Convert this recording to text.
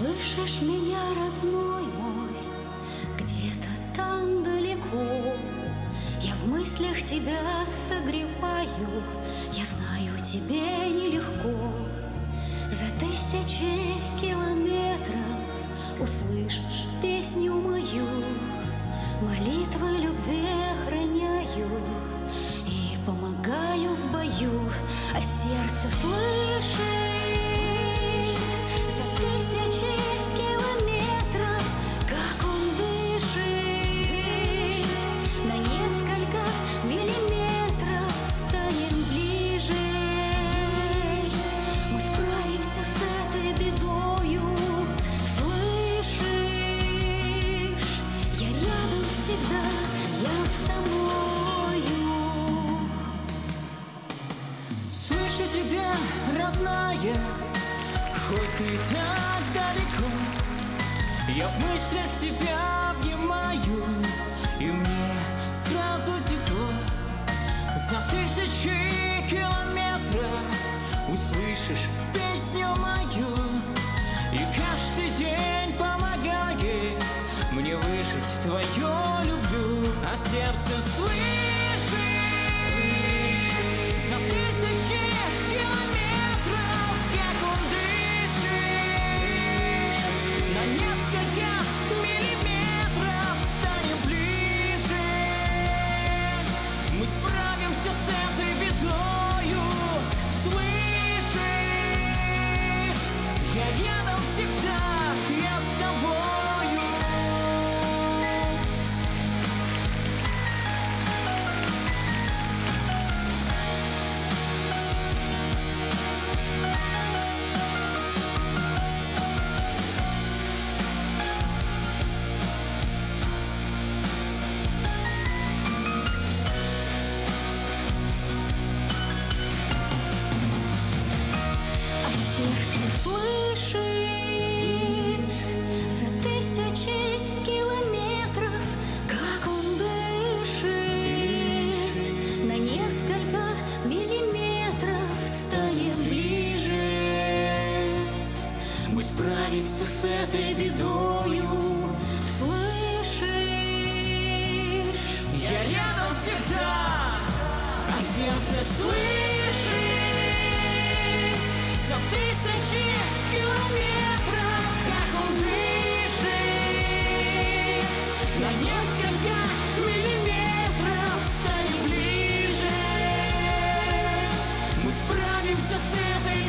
Слышишь меня, родной мой, где-то там далеко? Я в мыслях тебя согреваю, я знаю, тебе нелегко. За тысячи километров услышишь песню мою, молитвы любви охраняю и помогаю в бою, а сердце слышит. За тысячи километров, как он дышит, на несколько миллиметров станем ближе. Мы справимся с этой бедою, слышишь? Я рядом всегда, я с тобою. Слышу тебя, родная, хоть ты так далеко, я в мыслях тебя обнимаю, и мне сразу тепло. За тысячи километров услышишь песню мою, и каждый день помогает мне выжить твою люблю, а сердце слышит. За тысячи километров, как он дышит, на несколько миллиметров станем ближе. Мы справимся с этой бедою, слышишь? Я рядом всегда, я с тобою. Сердце слышит. За тысячи километров, как он дышит, на несколько миллиметров станем ближе. Мы справимся с этой бедою, слышишь? Я рядом всегда, а сердце слышит. За тысячи километров, как он дышит, на несколько миллиметров станем ближе. Мы справимся с этой